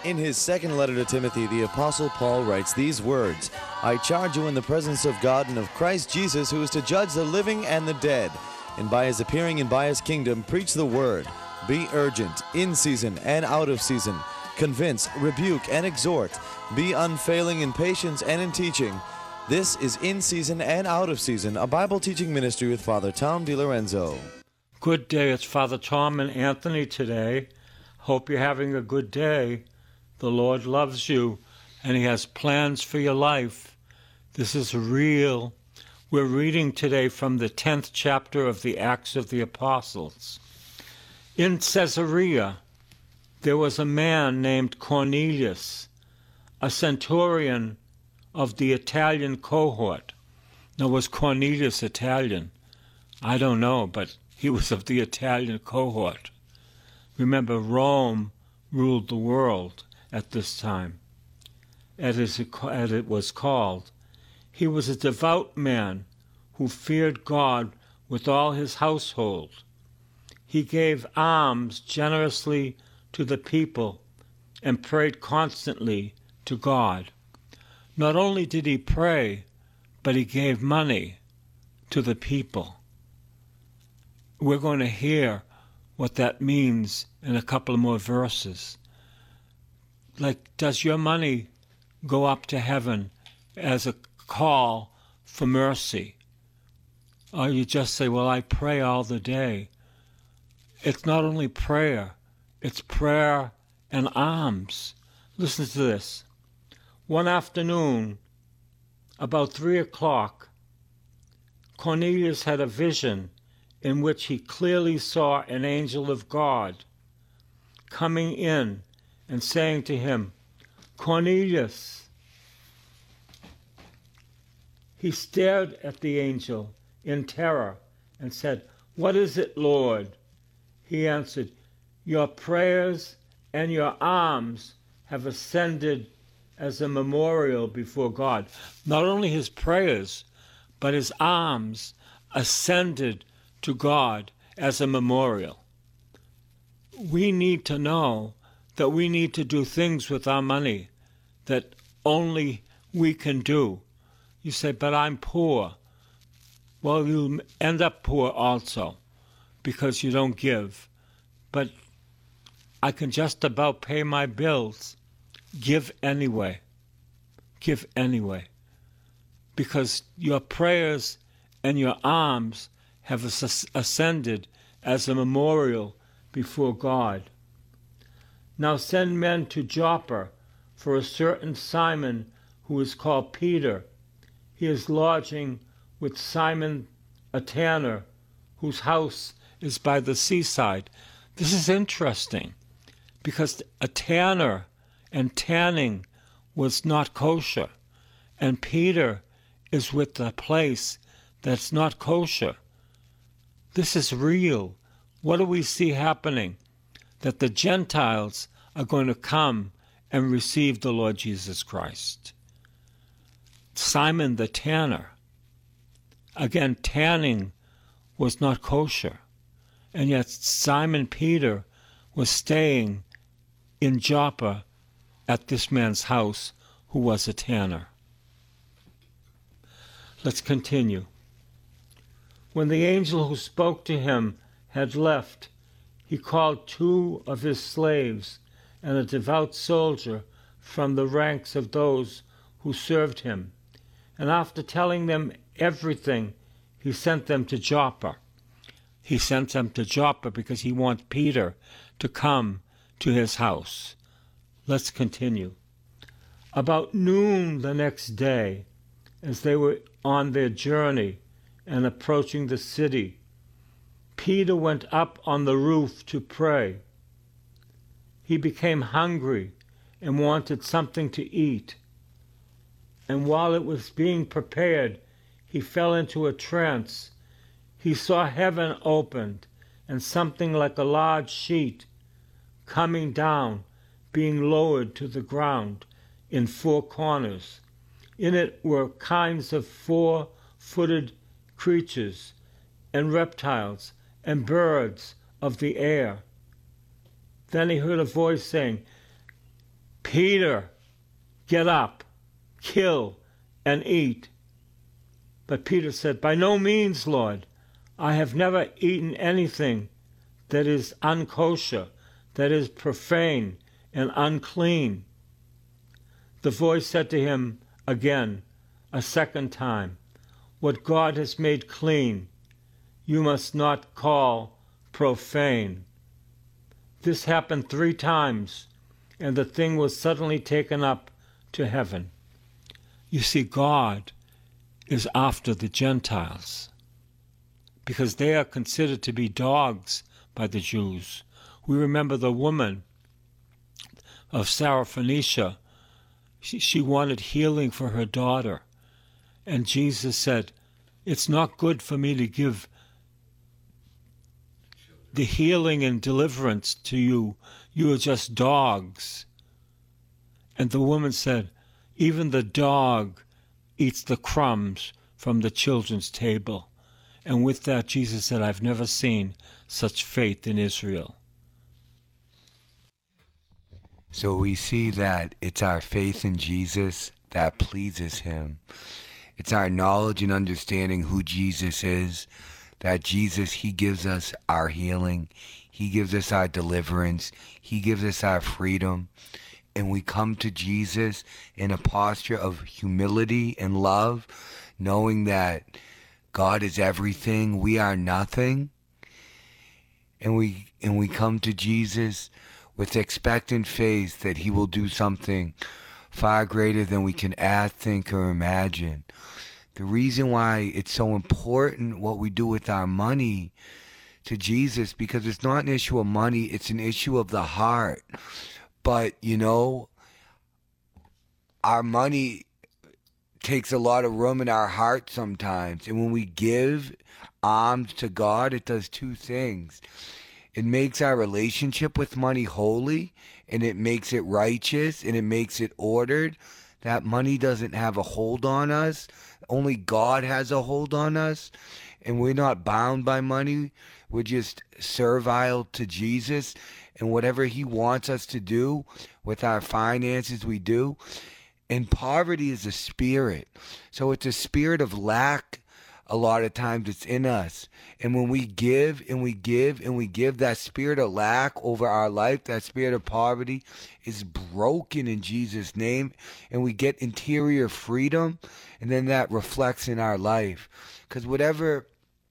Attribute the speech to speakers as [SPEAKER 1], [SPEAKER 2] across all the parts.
[SPEAKER 1] In his second letter to Timothy, the Apostle Paul writes these words, I charge you in the presence of God and of Christ Jesus, who is to judge the living and the dead, and by his appearing and by his kingdom, preach the word. Be urgent, in season and out of season. Convince, rebuke, and exhort. Be unfailing in patience and in teaching. This is In Season and Out of Season, a Bible teaching ministry with Father Tom DiLorenzo.
[SPEAKER 2] Good day. It's Father Tom and Anthony today. Hope you're having a good day. The Lord loves you, and he has plans for your life. This is real. We're reading today from the 10th chapter of the Acts of the Apostles. In Caesarea, there was a man named Cornelius, a centurion of the Italian cohort. Now, was Cornelius Italian? I don't know, but he was of the Italian cohort. Remember, Rome ruled the world at this time, as it was called. He was a devout man who feared God with all his household. He gave alms generously to the people and prayed constantly to God. Not only did he pray, but he gave money to the people. We're going to hear what that means in a couple more verses. Like, does your money go up to heaven as a call for mercy? Or you just say, well, I pray all the day. It's not only prayer, it's prayer and alms. Listen to this. One afternoon, about 3 o'clock, Cornelius had a vision in which he clearly saw an angel of God coming in and saying to him, Cornelius. He stared at the angel in terror and said, What is it, Lord? He answered, Your prayers and your alms have ascended as a memorial before God. Not only his prayers, but his alms ascended to God as a memorial. We need to know that we need to do things with our money that only we can do. You say, but I'm poor. Well, you'll end up poor also because you don't give. But I can just about pay my bills. Give anyway. Give anyway. Because your prayers and your alms have ascended as a memorial before God. Now send men to Joppa for a certain Simon who is called Peter. He is lodging with Simon a tanner, whose house is by the seaside. This is interesting, because a tanner and tanning was not kosher, and Peter is with a place that's not kosher. This is real. What do we see happening? That the Gentiles are going to come and receive the Lord Jesus Christ. Simon the tanner. Again, tanning was not kosher. And yet Simon Peter was staying in Joppa at this man's house who was a tanner. Let's continue. When the angel who spoke to him had left, he called 2 of his slaves and a devout soldier from the ranks of those who served him. And after telling them everything, he sent them to Joppa. He sent them to Joppa because he wants Peter to come to his house. Let's continue. About noon the next day, as they were on their journey and approaching the city, Peter went up on the roof to pray. He became hungry and wanted something to eat. And while it was being prepared, he fell into a trance. He saw heaven opened and something like a large sheet coming down, being lowered to the ground in 4 corners. In it were kinds of 4-footed creatures and reptiles and birds of the air. Then he heard a voice saying, Peter, get up, kill, and eat. But Peter said, by no means, Lord. I have never eaten anything that is unkosher, that is profane and unclean. The voice said to him again, a second time, what God has made clean, you must not call profane. This happened 3 times, and the thing was suddenly taken up to heaven. You see, God is after the Gentiles, because they are considered to be dogs by the Jews. We remember the woman of Syrophoenicia. She wanted healing for her daughter. And Jesus said, it's not good for me to give the healing and deliverance to you. You are just dogs. And the woman said, even the dog eats the crumbs from the children's table. And with that, Jesus said, I've never seen such faith in Israel.
[SPEAKER 3] So we see that it's our faith in Jesus that pleases him. It's our knowledge and understanding who Jesus is, that Jesus, he gives us our healing. He gives us our deliverance. He gives us our freedom. And we come to Jesus in a posture of humility and love, knowing that God is everything, we are nothing. And we come to Jesus with expectant faith that he will do something far greater than we can ask, think, or imagine. The reason why it's so important what we do with our money to Jesus, because it's not an issue of money, it's an issue of the heart. But, our money takes a lot of room in our heart sometimes. And when we give alms to God, it does 2 things. It makes our relationship with money holy, and it makes it righteous, and it makes it ordered. That money doesn't have a hold on us. Only God has a hold on us, and we're not bound by money. We're just servile to Jesus, and whatever he wants us to do with our finances, we do. And poverty is a spirit. So it's a spirit of lack. A lot of times it's in us. And when we give and we give and we give, that spirit of lack over our life, that spirit of poverty is broken in Jesus' name. And we get interior freedom. And then that reflects in our life. Because whatever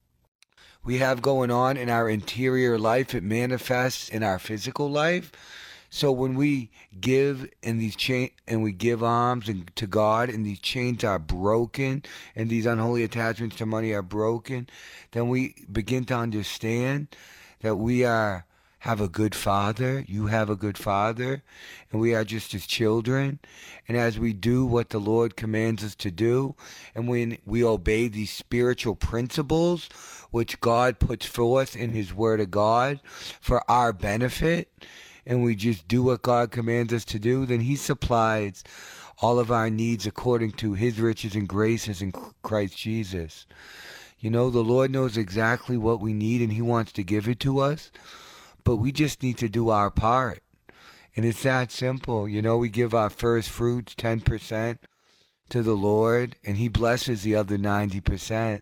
[SPEAKER 3] we have going on in our interior life, it manifests in our physical life. So when we give and we give alms to God, and these chains are broken, and these unholy attachments to money are broken, then we begin to understand that we have a good Father. You have a good Father, and we are just his children. And as we do what the Lord commands us to do, and when we obey these spiritual principles which God puts forth in his Word of God for our benefit, and we just do what God commands us to do, then he supplies all of our needs according to his riches and graces in Christ Jesus. The Lord knows exactly what we need, and he wants to give it to us, but we just need to do our part. And it's that simple. We give our first fruits, 10%, to the Lord, and he blesses the other 90%.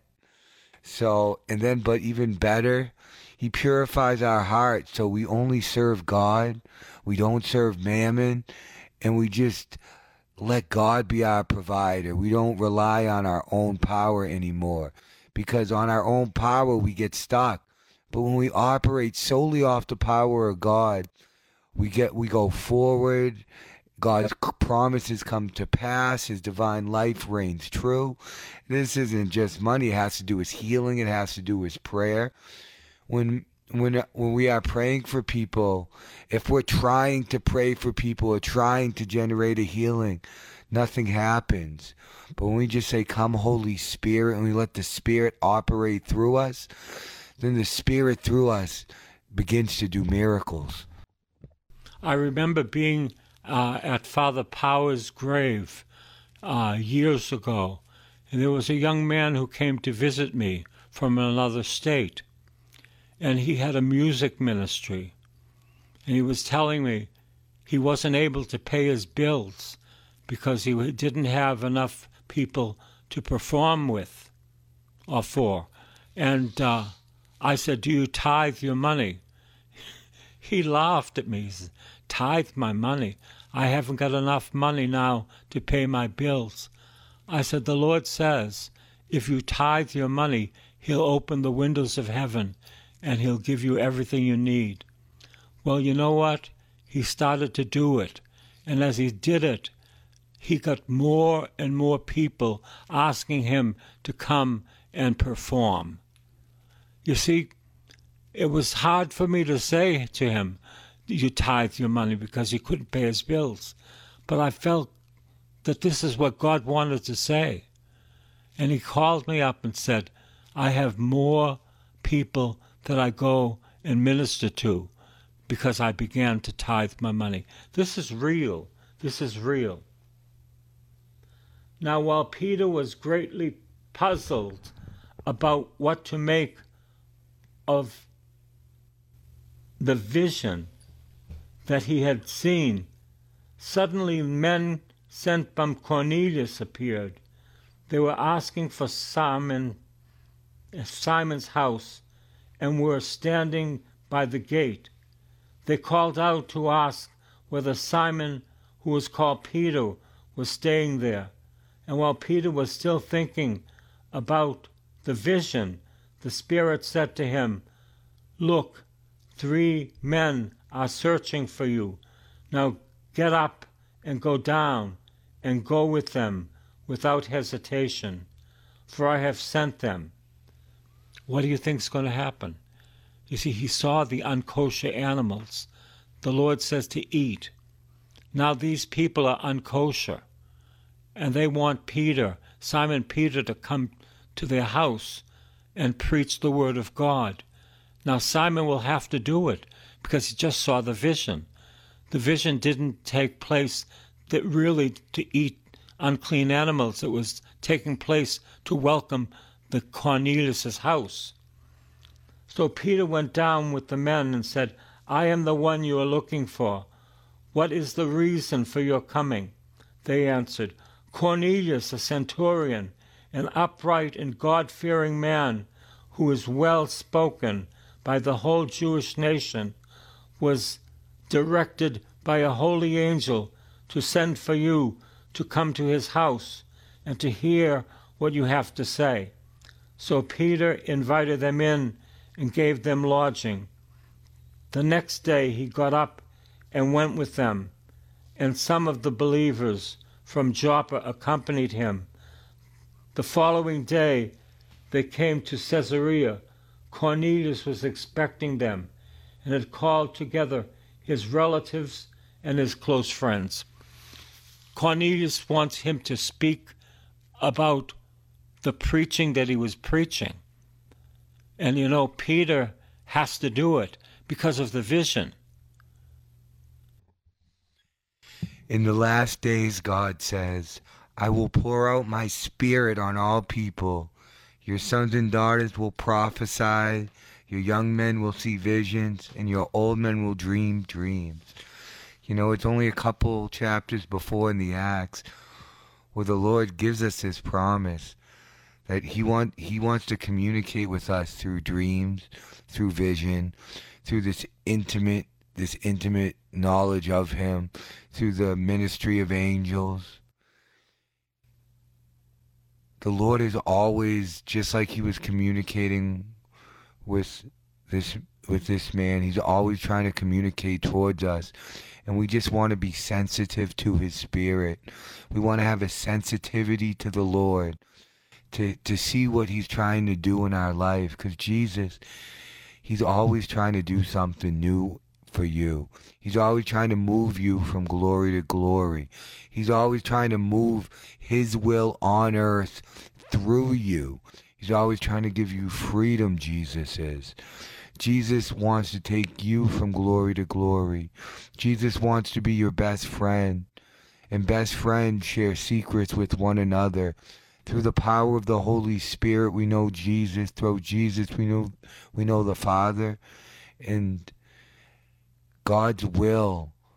[SPEAKER 3] So, but even better, he purifies our hearts, so we only serve God. We don't serve mammon, and we just let God be our provider. We don't rely on our own power anymore, because on our own power we get stuck. But when we operate solely off the power of God, we go forward. God's promises come to pass. His divine life reigns true. This isn't just money. It has to do with healing. It has to do with prayer. When we are praying for people, if we're trying to pray for people or trying to generate a healing, nothing happens. But when we just say, come Holy Spirit, and we let the Spirit operate through us, then the Spirit through us begins to do miracles.
[SPEAKER 2] I remember being at Father Power's grave years ago, and there was a young man who came to visit me from another state. And he had a music ministry. And he was telling me he wasn't able to pay his bills because he didn't have enough people to perform with or for. And I said, do you tithe your money? He laughed at me. He said, tithe my money? I haven't got enough money now to pay my bills. I said, the Lord says, if you tithe your money, he'll open the windows of heaven and he'll give you everything you need. Well, you know what? He started to do it. And as he did it, he got more and more people asking him to come and perform. You see, it was hard for me to say to him, you tithe your money, because he couldn't pay his bills. But I felt that this is what God wanted to say. And he called me up and said, I have more people that I go and minister to because I began to tithe my money. This is real. This is real. Now, while Peter was greatly puzzled about what to make of the vision that he had seen, suddenly men sent from Cornelius appeared. They were asking for Simon's house and were standing by the gate. They called out to ask whether Simon, who was called Peter, was staying there. And while Peter was still thinking about the vision, the Spirit said to him, look, 3 men are searching for you. Now get up and go down and go with them without hesitation, for I have sent them. What do you think is going to happen? You see, he saw the unkosher animals. The Lord says to eat. Now these people are unkosher, and they want Simon Peter, to come to their house and preach the word of God. Now Simon will have to do it because he just saw the vision. The vision didn't take place that really to eat unclean animals. It was taking place to welcome the Cornelius' house. So Peter went down with the men and said, I am the one you are looking for. What is the reason for your coming? They answered, Cornelius, a centurion, an upright and God-fearing man, who is well spoken by the whole Jewish nation, was directed by a holy angel to send for you to come to his house and to hear what you have to say. So Peter invited them in and gave them lodging. The next day he got up and went with them, and some of the believers from Joppa accompanied him. The following day they came to Caesarea. Cornelius was expecting them and had called together his relatives and his close friends. Cornelius wants him to speak about the preaching that he was preaching. And you know, Peter has to do it because of the vision.
[SPEAKER 3] In the last days, God says, I will pour out my Spirit on all people. Your sons and daughters will prophesy, your young men will see visions, and your old men will dream dreams. You know, it's only a couple chapters before in the Acts where the Lord gives us this promise that He wants to communicate with us through dreams, through vision, through this intimate knowledge of Him, through the ministry of angels. The Lord is always, just like He was communicating with this man, He's always trying to communicate towards us. And we just want to be sensitive to His Spirit. We want to have a sensitivity to the Lord, to see what He's trying to do in our life. Because Jesus, He's always trying to do something new for you. He's always trying to move you from glory to glory. He's always trying to move His will on earth through you. He's always trying to give you freedom, Jesus is. Jesus wants to take you from glory to glory. Jesus wants to be your best friend. And best friends share secrets with one another. Through the power of the Holy Spirit, we know Jesus. Through Jesus, we know the Father. And God's will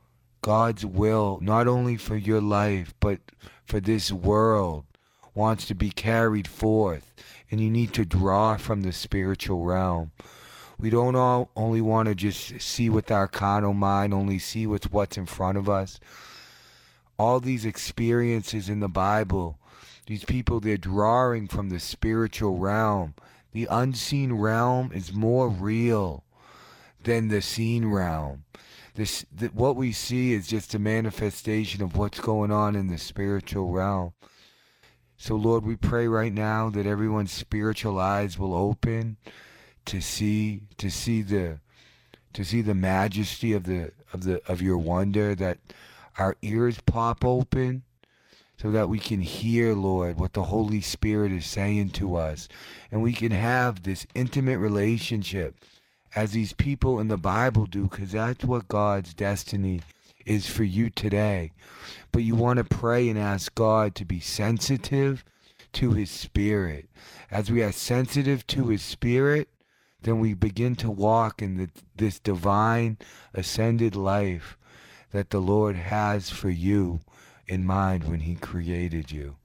[SPEAKER 3] God's will, not only for your life, but for this world, wants to be carried forth. And you need to draw from the spiritual realm. We don't only want to just see with our carnal mind, only see what's in front of us. All these experiences in the Bible, these people, they're drawing from the spiritual realm. The unseen realm is more real than the seen realm. What we see is just a manifestation of what's going on in the spiritual realm. So Lord, we pray right now that everyone's spiritual eyes will open to see the majesty of your wonder, that our ears pop open so that we can hear, Lord, what the Holy Spirit is saying to us, and we can have this intimate relationship as these people in the Bible do, because that's what God's destiny is for you today. But you want to pray and ask God to be sensitive to His Spirit. As we are sensitive to His Spirit, then we begin to walk in this divine ascended life that the Lord has for you in mind when He created you.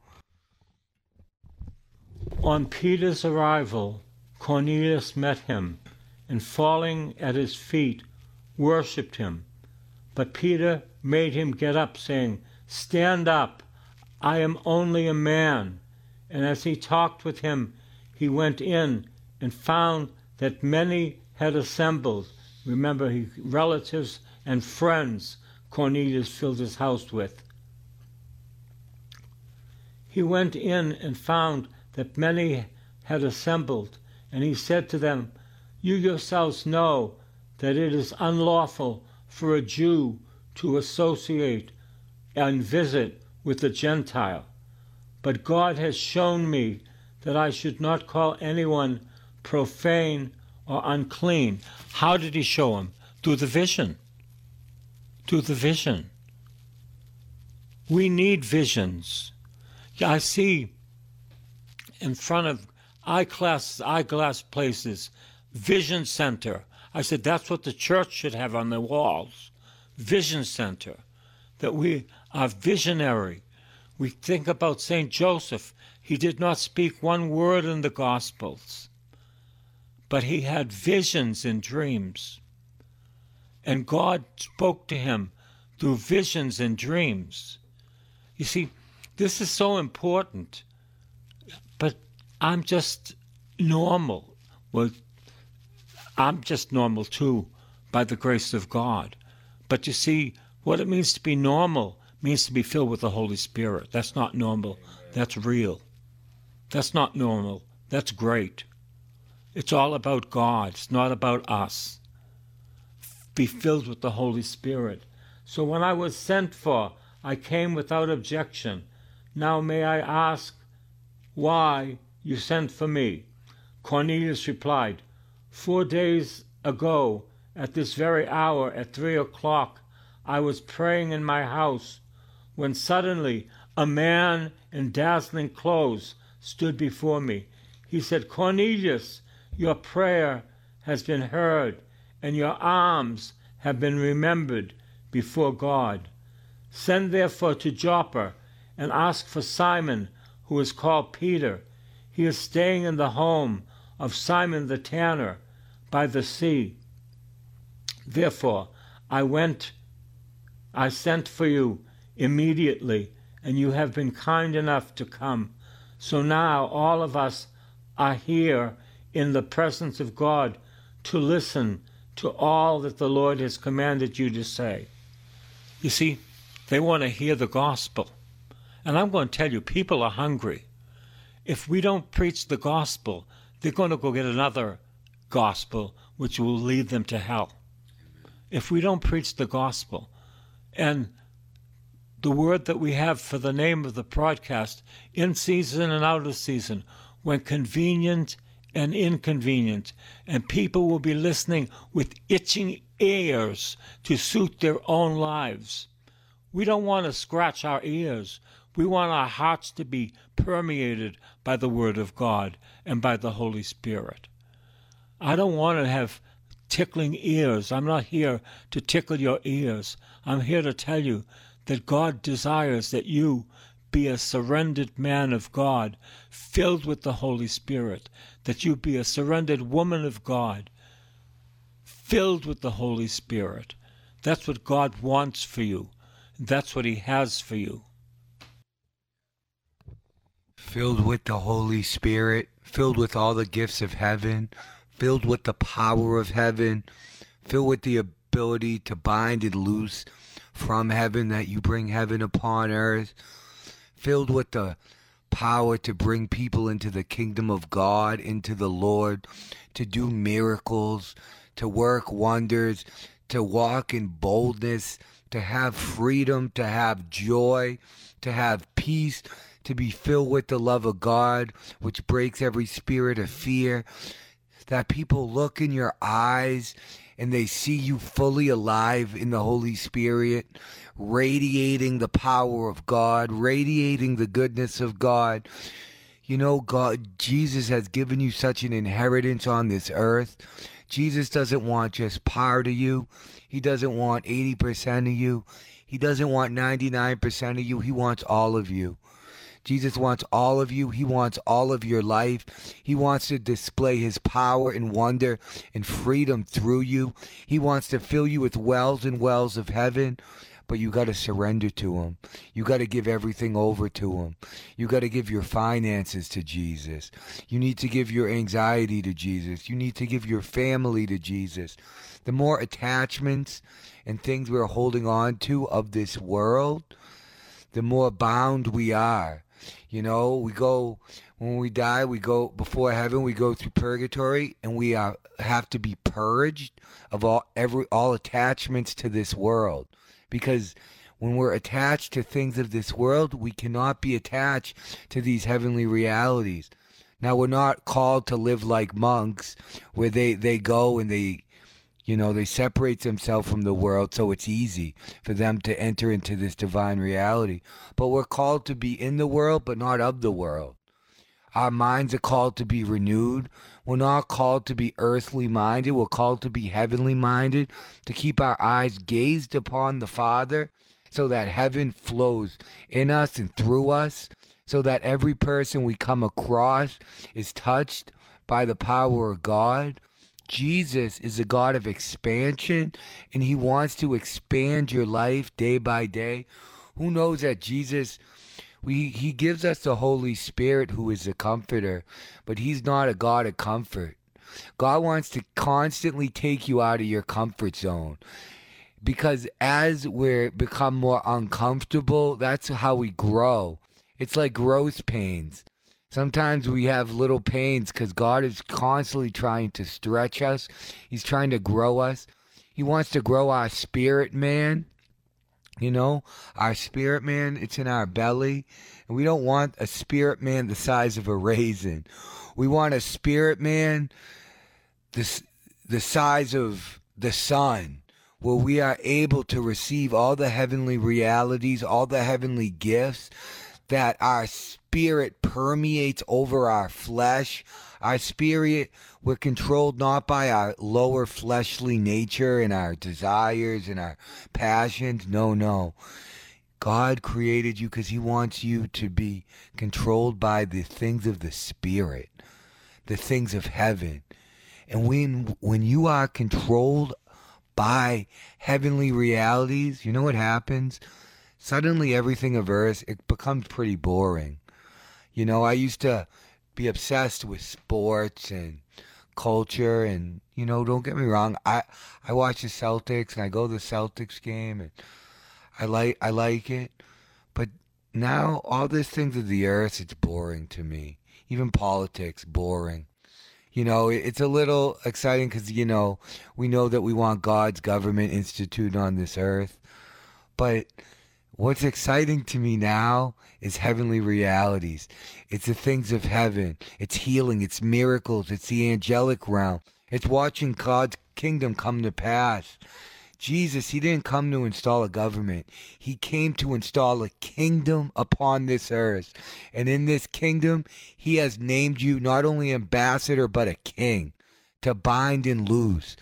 [SPEAKER 2] On Peter's arrival, Cornelius met him, and falling at his feet, worshipped him. But Peter made him get up, saying, "Stand up, I am only a man." And as he talked with him, he went in and found that many had assembled. Remember, relatives and friends Cornelius filled his house with. He went in and found that many had assembled, and he said to them, "You yourselves know that it is unlawful for a Jew to associate and visit with a Gentile. But God has shown me that I should not call anyone profane or unclean." How did He show him? Through the vision. Through the vision. We need visions. I see in front of eyeglass places, Vision Center. I said, that's what the church should have on the walls. Vision Center. That we are visionary. We think about St. Joseph. He did not speak one word in the Gospels, but he had visions and dreams. And God spoke to him through visions and dreams. You see, this is so important. But I'm just normal. Well, I'm just normal too, by the grace of God. But you see, what it means to be normal means to be filled with the Holy Spirit. That's not normal. That's real. That's not normal. That's great. It's all about God. It's not about us. Be filled with the Holy Spirit. So when I was sent for, I came without objection. Now may I ask why you sent for me? Cornelius replied, 4 days ago, at this very hour, at 3 o'clock, I was praying in my house, when suddenly a man in dazzling clothes stood before me. He said, "Cornelius, your prayer has been heard, and your alms have been remembered before God. Send therefore to Joppa, and ask for Simon, who is called Peter. He is staying in the home of Simon the tanner by the sea." Therefore I sent for you immediately, and you have been kind enough to come. So now all of us are here in the presence of God to listen to all that the Lord has commanded you to say. You see, they want to hear the gospel. And I'm going to tell you, people are hungry. If we don't preach the gospel, they're going to go get another gospel which will lead them to hell. If we don't preach the gospel, and the word that we have for the name of the broadcast, in season and out of season, when convenient and inconvenient, and people will be listening with itching ears to suit their own lives. We don't want to scratch our ears. We want our hearts to be permeated by the Word of God and by the Holy Spirit. I don't want to have tickling ears. I'm not here to tickle your ears. I'm here to tell you that God desires that you be a surrendered man of God, filled with the Holy Spirit, that you be a surrendered woman of God, filled with the Holy Spirit. That's what God wants for you. That's what he has for you.
[SPEAKER 3] Filled with the Holy Spirit, filled with all the gifts of heaven, filled with the power of heaven, filled with the ability to bind and loose from heaven, that you bring heaven upon earth, filled with the power to bring people into the kingdom of God, into the Lord, to do miracles, to work wonders, to walk in boldness, to have freedom, to have joy, to have peace, to be filled with the love of God, which breaks every spirit of fear, that people look in your eyes and they see you fully alive in the Holy Spirit, radiating the power of God, radiating the goodness of God. You know, Jesus has given you such an inheritance on this earth. Jesus doesn't want just part of you. He doesn't want 80% of you. He doesn't want 99% of you. He wants all of you. Jesus wants all of you. He wants all of your life. He wants to display his power and wonder and freedom through you. He wants to fill you with wells and wells of heaven. But you got to surrender to him. You got to give everything over to him. You got to give your finances to Jesus. You need to give your anxiety to Jesus. You need to give your family to Jesus. The more attachments and things we're holding on to of this world, the more bound we are. You know, when we die, we go before heaven, we go through purgatory, and we have to be purged of all attachments to this world. Because when we're attached to things of this world, we cannot be attached to these heavenly realities. Now, we're not called to live like monks, where they go and they separate themselves from the world, so it's easy for them to enter into this divine reality. But we're called to be in the world, but not of the world. Our minds are called to be renewed. We're not called to be earthly minded. We're called to be heavenly minded, to keep our eyes gazed upon the Father, so that heaven flows in us and through us, so that every person we come across is touched by the power of God. Jesus is a God of expansion, and he wants to expand your life day by day. Who knows that Jesus, he gives us the Holy Spirit, who is a comforter, but he's not a God of comfort. God wants to constantly take you out of your comfort zone, because as we become more uncomfortable, that's how we grow. It's like growth pains. Sometimes we have little pains because God is constantly trying to stretch us. He's trying to grow us. He wants to grow our spirit man. You know, our spirit man, it's in our belly. And we don't want a spirit man the size of a raisin. We want a spirit man the size of the sun, where we are able to receive all the heavenly realities, all the heavenly gifts, that our spirit permeates over our flesh. Our spirit, we're controlled not by our lower fleshly nature and our desires and our passions. No. God created you because he wants you to be controlled by the things of the Spirit, the things of heaven. And when you are controlled by heavenly realities, you know what happens? Suddenly everything of earth, it becomes pretty boring. You know, I used to be obsessed with sports and culture, and, you know, don't get me wrong, I watch the Celtics and I go to the Celtics game and I like it. But now all these things of the earth, it's boring to me. Even politics, boring. You know, it's a little exciting because, you know, we know that we want God's government instituted on this earth. But what's exciting to me now is heavenly realities. It's the things of heaven. It's healing. It's miracles. It's the angelic realm. It's watching God's kingdom come to pass. Jesus, he didn't come to install a government. He came to install a kingdom upon this earth. And in this kingdom, he has named you not only ambassador, but a king, to bind and loose.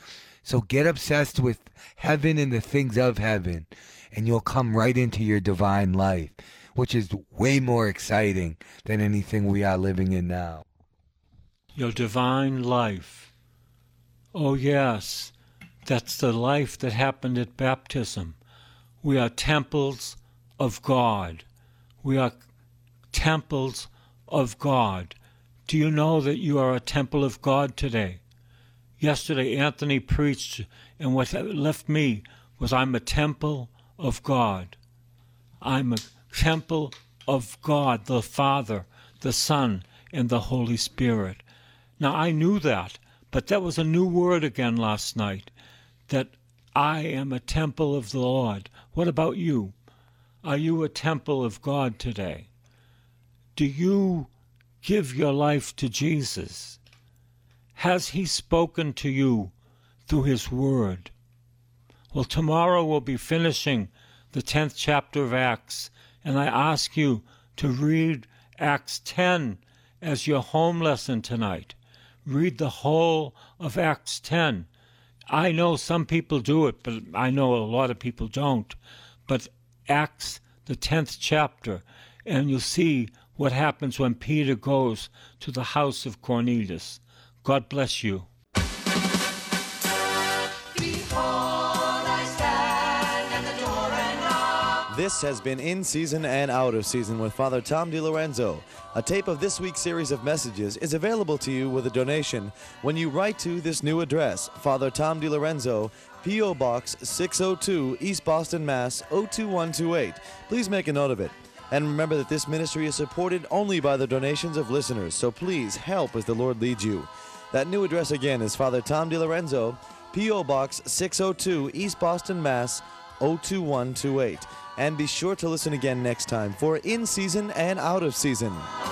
[SPEAKER 3] So get obsessed with heaven and the things of heaven, and you'll come right into your divine life, which is way more exciting than anything we are living in now.
[SPEAKER 2] Your divine life. Oh, yes, that's the life that happened at baptism. We are temples of God. We are temples of God. Do you know that you are a temple of God today? Yesterday, Anthony preached, and what left me was I'm a temple of God. I'm a temple of God, the Father, the Son, and the Holy Spirit. Now, I knew that, but that was a new word again last night, that I am a temple of the Lord. What about you? Are you a temple of God today? Do you give your life to Jesus? Has he spoken to you through his word? Well, tomorrow we'll be finishing the 10th chapter of Acts, and I ask you to read Acts 10 as your home lesson tonight. Read the whole of Acts 10. I know some people do it, but I know a lot of people don't. But Acts, the 10th chapter, and you'll see what happens when Peter goes to the house of Cornelius. God bless you.
[SPEAKER 1] This has been In Season and Out of Season with Father Tom DiLorenzo. A tape of this week's series of messages is available to you with a donation when you write to this new address, Father Tom DiLorenzo, P.O. Box 602, East Boston, Mass. 02128. Please make a note of it. And remember that this ministry is supported only by the donations of listeners, so please help as the Lord leads you. That new address again is Father Tom DiLorenzo, P.O. Box 602, East Boston, Mass. 02128. And be sure to listen again next time for In Season and Out of Season.